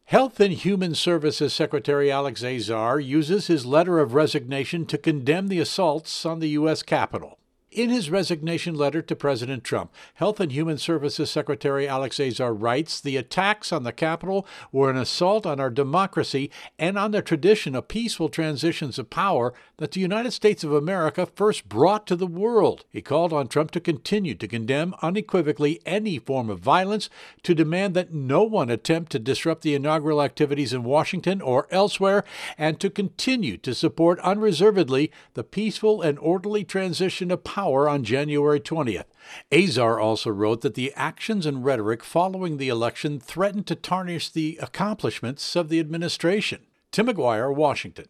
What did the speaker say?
Health and Human Services Secretary Alex Azar uses his letter of resignation to condemn the assaults on the U.S. Capitol. In his resignation letter to President Trump, Health and Human Services Secretary Alex Azar writes, "The attacks on the Capitol were an assault on our democracy and on the tradition of peaceful transitions of power that the United States of America first brought to the world." He called on Trump to continue to condemn unequivocally any form of violence, to demand that no one attempt to disrupt the inaugural activities in Washington or elsewhere, and to continue to support unreservedly the peaceful and orderly transition of power on January 20th. Azar also wrote that the actions and rhetoric following the election threatened to tarnish the accomplishments of the administration. Tim McGuire, Washington.